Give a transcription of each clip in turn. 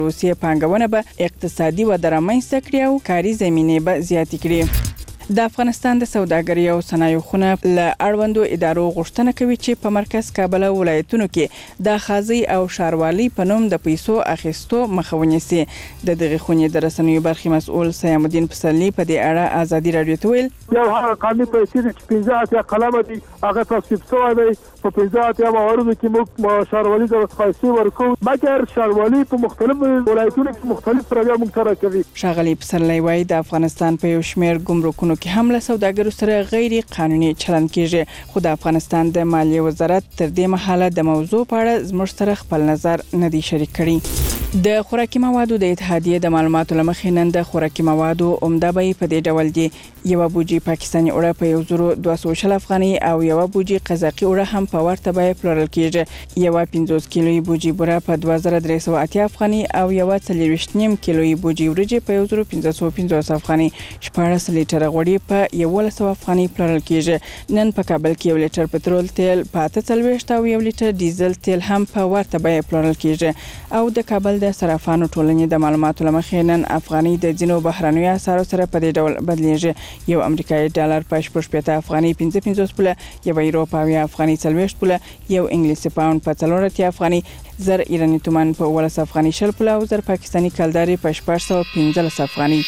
روسیې پانګونه به اقتصادي وده رامنځته کړي او کاري زمینې به زیاتې کړي. د افغانستان د سوداګرۍ او صنایعو خونه له اړوندو ادارو غوښتنه کوي چې په مرکز کابل ولایتونو کې د خازي او شاروالي په نوم د پیسو اخیستو مخه ونیسي. د دغه خونې د رسنیو برخې مسؤل سیام الدین پسرلی په دې اړه ازادي رادیو ته ویل یو هغه قانوني پیسې چې 15 قلم دي هغه تصویب شوی دی په 15 مواردو کې موږ شاروالي د پیسې ورکو مګر شاروالي په مختلفو ولایتونو کې مختلف پروګرام موږ سره کوي. ښاغلي پسرلی وايي د افغانستان په یو شمېر ګمرکونو کې هم له سوداګرو سره غیر قانوني چلند کیږي خو د افغانستان د مالیې وزارت تر دې مهاله د موضوع په اړه زموږ سره خپل نظر نه دی شریک کړی. د خوراکي موادو د اتحادیې د معلوماتو لمخې نن د خوراکي موادو عمده بیې په دې ډول دي. یو بوجي پاکستاني اوړه په 1200 افغاني او یو بوجي قزاقي اوړه هم په ورته بیه پلورل کیږي. یو 50 کیلویي بوجي بوره په 2380 افغاني او یو 40 کیلویي بوجي وريجې په 1550 افغاني. 14 لیټر غوړي په 1100 افغاني پلورل کیږي. نن په کابل کې 1 لیټر پټرول تیل په 43 او 1 لیټر ډیزل تیل هم په ورته بیه پلورل کیږي. او د کابل د صرافانو ټولنې د معلوماتو لمخې نن افغاني د ځینو بهرنیو اسعارو سره په دې ډول بدلیږي. یو امریکایي ډالر په 85 افغاني 55 پوله، یو یورو په افغاني 40 پوله، یو انګلیسي پاوند په 4 افغاني، زر ایرانی تومان په 10 افغاني 10 پوله او زر پاکستاني کلداري په 415 افغاني.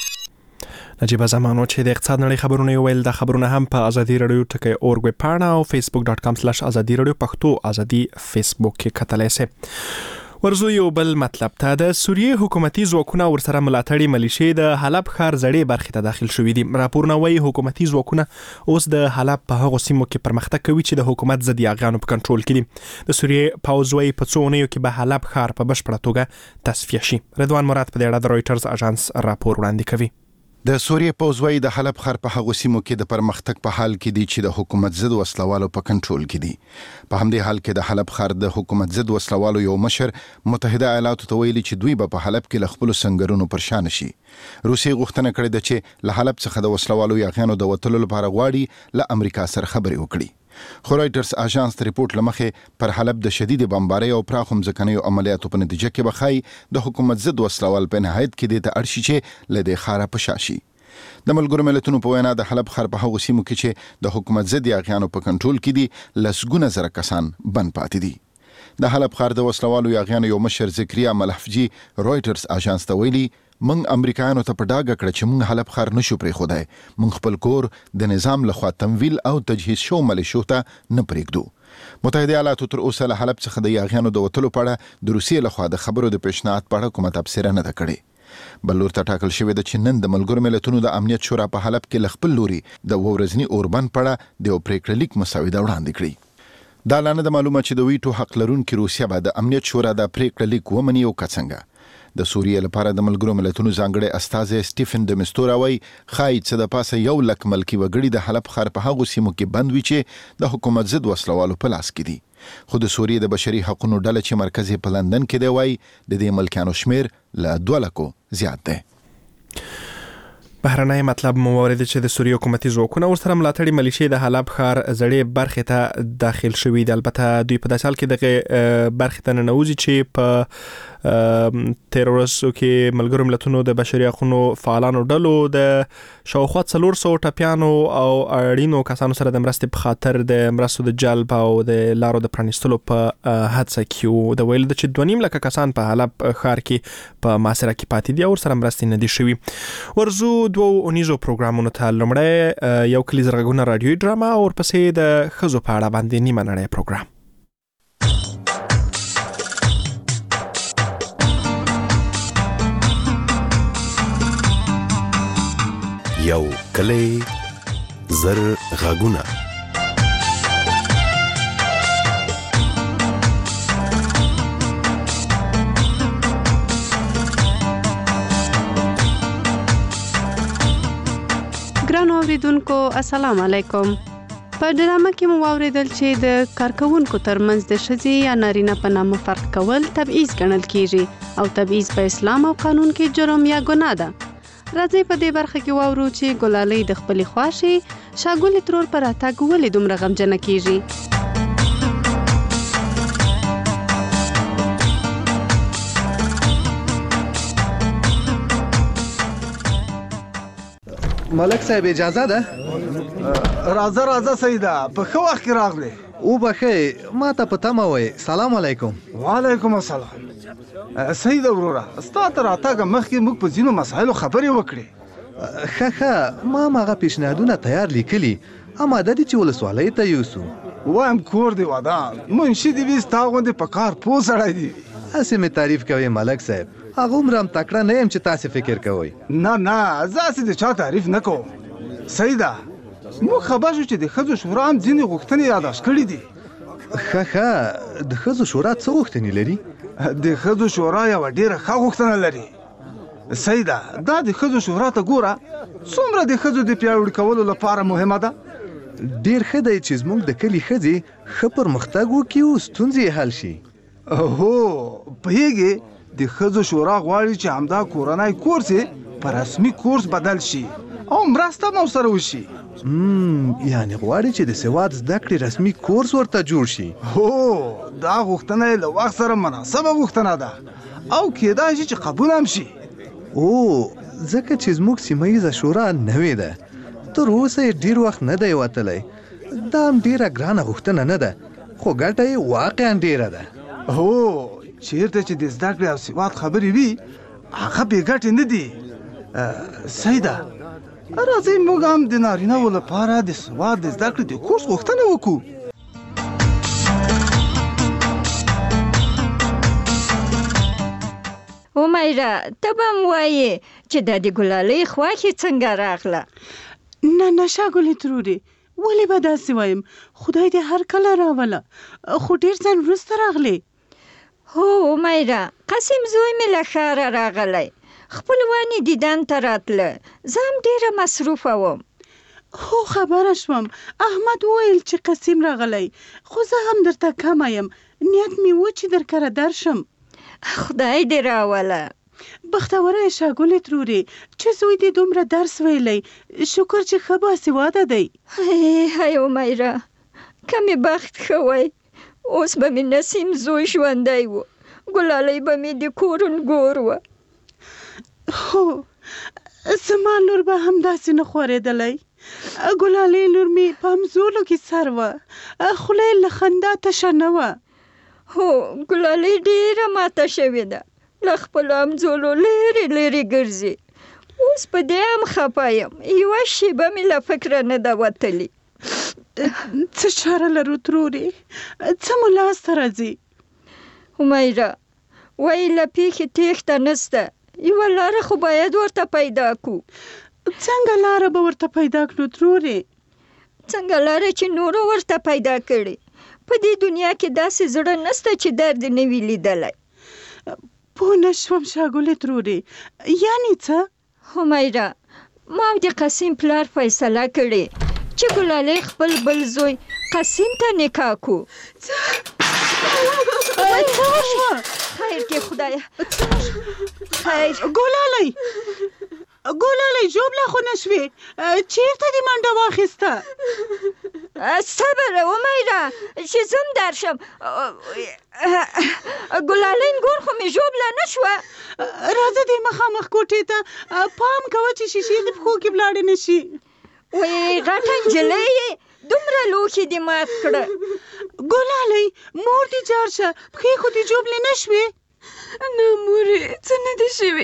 نجیب زمانو چې د اقتصاد نړۍ خبرونه ویل د خبرونه هم په ازادي رادیو ټکی اورګ پاڼه او facebook.com/ازادي رادیو پښتو ازادي فیسبوک کې کتلای شئ. ورزو یو بل مطلب ته د سوریې حکومتي ځواکونه ورسره ملاتړي ملیشې د حلب ښار زړې برخې ته داخل شوې دي. راپورونه وايي حکومتي ځواکونه اوس د حلب په هغو سیمو کې پرمختګ کوي چې د حکومت ضد یاغیانو په کنټرول کې دي. د سوریې پوځ وايي په څو اونیو کې به حلب ښار په بشپړه توګه تصفیه شي. رضوان مراد په دې اړه د رويټرز اژانس راپور وړاندې کوي. د سوریې پوځ وايي د حلب ښار په هغو سیمو کې د پرمختګ په حال کې دي چې د حکومت ضد وسلوالو په کنټرول کې دي. په همدې حال کې د حلب ښار د حکومت ضد وسلوالو یو مشر متحده ایالاتو ته ویلي چې دوی به په حلب کې له خپلو سنگرونو پرشان شي. روسیې غوښتنه کړې ده چې له حلب څخه د وسلوالو یاغیانو د وتلو لپاره غواړي له امریکا سره خبرې وکړي. خو رایټرز اژانس د ریپورت لمخې پر حلب د شدید بمبارۍ او پراخو ځمکنیو عملیاتو په نتیجه کې بخای د حکومت ضد وسلوال په نهایت کې د اړشي چې له دې ښاره په شاشي. د ملګرو ملتونو په وینا د حلب ښار په هغو سیمو کې چې د حکومت ضد یاغیانو په کنټرول کې دي لسګونه زره کسان بند پاتې دي. د حلب ښار د وسلوالو یاغیانو یو مشر ذکریا ملحفجي رويټرز اژانس ته ویلي موږ امریکایانو ته په ډاګه کړ چې موږ حلب ښار نشو پرېښودای. موږ خپل کور د نظام لخوا تمویل او تجهیز شو ملیشو ته نه پرېږدو. متحده ایالاتو تر اوسه له حلب څخه د یاغیانو د وتلو په اړه د روسیې لخوا د خبرو د پیشنهاد په اړه کومه تبصره نه ده کړې. بلور ته ټاکل شوې ده چې نن د ملګرو ملتونو د امنیت شورا په حلب کې له خپل لوري د ورځني اوربند په اړه د یو پریکړه لیک مسوده وړاندې کړي. دا لا نه ده معلومه چې د ویټو حق لرونکي روسیه به د امنیت شورا د پریکړه لیک ومني او که څنګه. د سوریې لپاره د ملګرو ملتونو ځانګړی استازی سټیفن د مستورا وايي ښایي چې د پاسه 1 لک ملکي وګړي د حلب ښار په هغو سیمو کې بند وي چې د حکومت ضد وسلوالو په لاس کې دي. خو د سوریې د بشري حقوقو ډله چې مرکز په لندن کې دی وايي د دې ملکیانو شمیر له 2 لکو زیات دی. بهرنۍ مطلب موارد چې د سوریې حکومتي ځواکونه ورسره ملاتړي ملیشې د حلب ښار زړې برخې ته داخل شوي دي. البته دوی په داسې حال کې دغه برخې ته ننوځي چې په تیرورستو کې ملګرو ملتونو د بشري حقوقو فعالانو ډلو د شاوخوا 400 ټپیانو او اړینو کسانو سره د مرستې په خاطر د مرستو د جلب او د لارو د پرانیستلو په هڅه کې د ویل چې 2.5 لک کسان په حلب ښار کې په محاصره کې پاتې دي او سره مرستې نه دي شوي. ورزو 2 اونیزو پروګرامونو ته لومړی یو کلیز غږونه رادیوي ډراما او ورپسې د ښځو په اړه باندې نیمه نړۍ پروګرام. یو کلی زر غږونه. ګرانو اوریدونکو السلام علیکم. په ډرامه کې مو واوریدل چې د کارکونکو ترمنځ د ښځې یا نارینه په نامه فرق کول تبعیض ګڼل کیږي او تبعیض په اسلام او قانون کې جرم یا ګناه ده. راځي په دې برخه کې واورو چې ګلالۍ د خپلې خوښې شاګولې ترور پر راتګ ولې دومره غمجنه کیږي. ملک صاحب اجازه ده؟ راځه سیده په ښه وخت کې راغلی. وبخئ ما ته په تمه وئ. سلام علیکم. وعلیکم السلام. سیده وروره ستا تر راتګه مخکې موږ په ځینو مسایلو خبرې وکړې. ښه ما هغه پیشنهادونه تیار لیکلي، اماده دي چې ولسوالۍ ته یوسو. وایم کور دی ودان منشي دې وي ستا غوندې په کار پوه سړی دی. هسې مې تعریف کوئ ملک صاحب، هغومره هم تکړه نه یم چې تاسې فکر کوئ. نه زه هسې د چا تعریف نه کوم. سیده موږ خبر شو چې د ښځو شورا هم ځینې غوښتنې یاداشت کړي دي. ښه د ښځو شورا څه غوښتنې لري؟ د ښځو شورا یوه ډېره ښه غوښتنه لري. سیده دا د ښځو شورا ته ګوره څومره د ښځو د پیاوړي کولو لپاره مهمه ده. ډېر ښه دی چې زموږ د کلي ښځې ښه پرمختګ وکړي او ستونزې یې حل شي. هو پوهېږې د ښځو شورا غواړي چې همدا کورنی کورس یې په رسمي کورس بدل شي او مرسته مو سره وشي. یعنې غواړي چې د سواد زده کړې رسمي کورس ورته جوړ شي. هو دا غوښتنه یې له وخت سره مناسبه غوښتنه ده او کېدای شي چې قبول هم شي. ځکه چې زموږ سیمه ییزه شورا نوې ده، تر اوسه یې ډېر وخت نه دی وتلی. دا هم ډېره ګرانه غوښتنه نه ده خو ګټه یې واقعا ډېره ده. هو چیرته چې د زده کړې او سواد خبرې وي هغه بې ګټې نه دي. سیده راځئ موږ هم د نارینه‌و لپاره د سواد د زده کړې د کورس غوښتنه وکړو. امیره ته به هم وایې چې دا د ګلالۍ خواښې څنګه راغله؟ نه شاګلې ترورې ولې به داسې وایم؟ خدای دې هر کله راوله خو ډېر ځان وروسته راغلی. هو امیره قسیم زوی مې له ښاره راغلی، خپلوان یې دیدن ته راتله، زه هم ډېره مصروفه وم. هو خبره شوم احمد وویل چې قسیم راغلی خو زه هم درته کمه یم، نیت مې و چې در کره درشم. خدای دې راوله. بختوره شاګلې ترورې چې زوی دې دومره درس ویلی، شکر چې ښه باسواده دی. هی امیره که مې بخت ښه وی اوس به مې نسیم زوی ژوندی و، ګلالۍ به مې د کورنګور وه. هو زما لور به همداسې نه خورېدلی. ګلالۍ لور مې په همزولو کې سر وه، خوله یې له خندا تشه نه وه. هو ګلالۍ ډېره ماته شوې ده، له خپلو همزولو لرې ګرځي. اوس په دې هم خفه یم، یوه شیبه مې له فکره نه ده وتلې. څه چاره لرو ترورې؟ څه مو لاسته راځي؟ امیره وایي له پیښې تېښته نسته، یوه لاره خو باید ورته پیدا کړو. څنګه لاره به ورته پیدا کړو ترورې؟ څنګه لاره چې نورو ورته پیدا کړي. په دې دنیا کې داسې زړه نسته چې درد نه وي لیدلی. پوه نه شوم شاګلې ترورې، یعنې څه؟ امیره ما او د قسیم پلار فیصله کړې چې ګلالۍ خپل بل زوی قسیم ته نکاح کړو. خیر کې خدایه خیر. ګلالۍ ژوبله خو نه شوې؟ چېرته دې منډه واخیسته؟ صبر امیره چې زه هم درشم. ګلالۍ نګور خو مې ژوبله نه شوه. راځه دې مخامخ کوټې ته، پام کوه چې شیشې د پښو کې ولاړې نه شي. وایي غټه نجلۍ یې دومره لوښي دې مات کړه. ګلالۍ مور دې جار شه، پښې خو دې ژوبلې نه شوې؟ نه مورې څه نه دي شوي.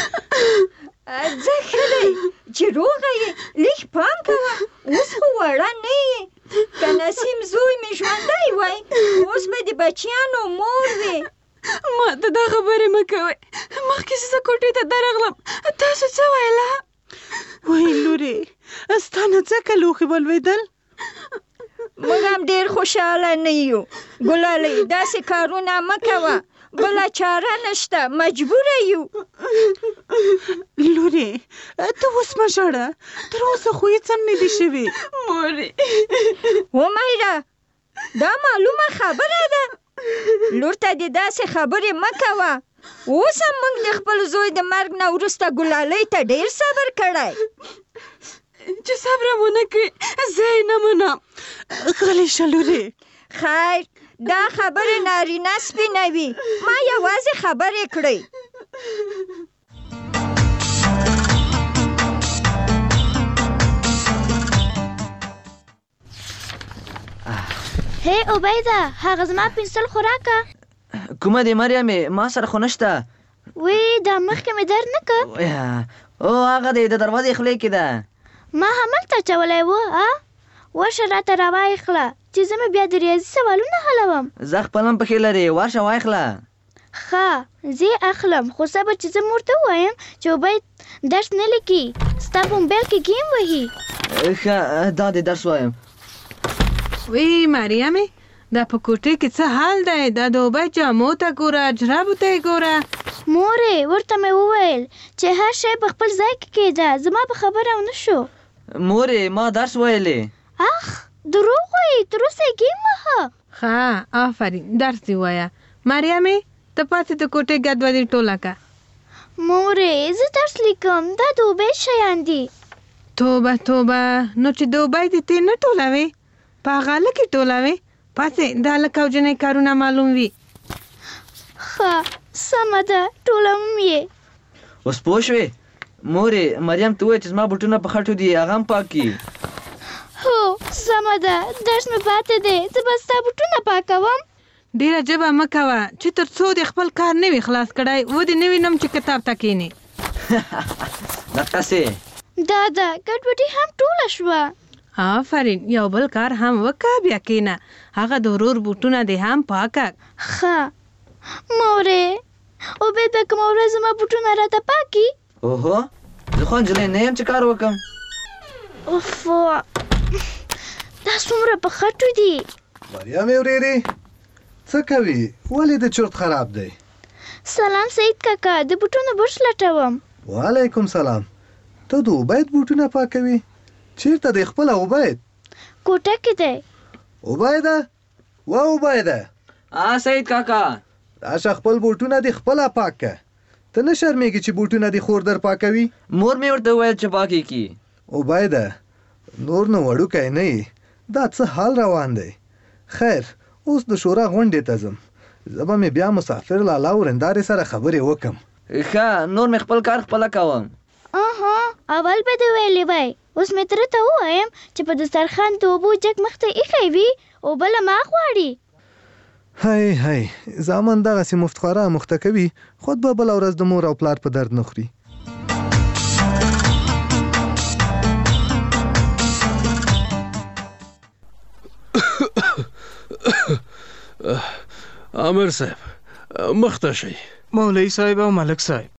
ځه ښه دی چې روغه یې، لږ پام کوه، اوس خو وړه نه یې. که نسیم زوی مې ژوندی وای اوس به د بچیانو مور وې. ما ته دا خبرې مه کوئ، مخکې چې زه کوټې ته درغلم تاسو څه ویله؟ وای لورې ستا نه ځکه لوښي ولوېدل. موږ هم ډېر خوشحاله نه یو. ګلالۍ داسې کارونه مه کوه، بله چاره نشته، مجبوره یو. لورې ته اوس مه ژاړه، تر اوسه خو هېڅ هم نه دي شوي. مورې امیره دا معلومه خبره ده، لور ته دې داسې خبرې مه کوه. اوس هم موږ د خپل زوی د مرګ نه وروسته ګلالۍ ته ډېر صبر کړی. چې صبر ونه کړي زه یې نه منم. غلی شه لورې. خیر دا خبرې نارینه سپینوي، ما یوازې خبرې کړې. هی عبیده هغه زما پنسل خو راکه. کومه دی مریم؟ ما سره خو نشته. وی دا مخکې مې درد نه که؟ او هغه دی د دروازې خولې کې ده. ما هملته اچولی و. ورشه راته راوایخله چې زه مې بیا د ریاضي سوالونه حلوم. زه خپل هم پښې لرې، ورشه وایخله. ښه زه اخلم، خو صبر چې زه مور ته ووایم چې عبید درس نه لیکي، ستا په موبایل کې ګیم وهي. ښه دا دې درس وایم. وی مریمې دا په کوټې کې څه حال دی؟ دا د عبید جامو ته ګوره، جرابو ته یې ګوره. مورې ورته مې وویل چې هر شی په خپل ځای کې کېده، زما په خبره ونه شو. مورې ما درس ویلې. اخ دروغ وایي، تر اوسه یې ګیم وهه. ښه آفرین، درس دې وایه. مریمې ته پاتې د کوټې ګدوډي ټوله که. مورې زه درس لیکم، دا د عبید شیان دي. توبه توبه، نو چې د عبید دې ته نه ټولوې په هغه هلکې ټولوې. پاتې د هلک او جنۍ کارونه معلوم وي. ښه سمه ده ټولوم یې. اوس پوه شوې؟ مورې مریم ته ووایه چې زما بوټونه په خټو دي، هغه هم پاک کړي. هو سمه ده، درس مې پاتې دی، زه به ستا بوټونه پاکوم. ډېره ژبه مه کوه چې تر څو دې خپل کار نه وي خلاص کړی ودې نه وینم چې کتاب ته کښېنې. دقسې دا ده ګډوډي هم ټوله شوه. آفرین، یو بل کار هم وکړه بیا کښېنه. هغه د ورور بوټونه دې هم پاکه. ښه مورې عبید به کومه ورځ زما بوټونه راته پاکي. اوهو زه خو نجلۍ نه یم چې کار وکړم. اوف دا څومره په خټو دي. مریم ورېرې څه کوي؟ ولې د چورت خراب دی؟ سلام سعید کاکا، د بوټونو برش لټوم. وعلیکم سلام. ته د عبید بوټونه پاکوي؟ چیرته دی خپله عبید؟ کوټه کې دی. عبیده و عبیده. سعید کاکا راشه خپل بوټونه دې خپله پاک که. ته نه شرمېږي چې بوټونه دې خور در پاکوي؟ مور مې ورته وویل چې پاکې کړي. عبیده نور نو وړوکی نه یې، دا څه حال روان دی؟ خیر اوس د شورا غونډې ته ځم، زه به مې بیا مسافر لالا ورندارې سره خبرې وکم. ښه نور مې خپل کار خپله کوم. اول به دې ویلې وای، اوس مې تره ته ووایم چې په دسترخوان د اوبو جګ مخ ته ایښی وي، اوبه له ما غواړي. هی زامن دغسې مفتخواره مخته کوي، خود به بله ورځ د مور او پلار په درد نه خوري. عامر صاحب مخته شئ. مولوي صاحب او ملک صاحب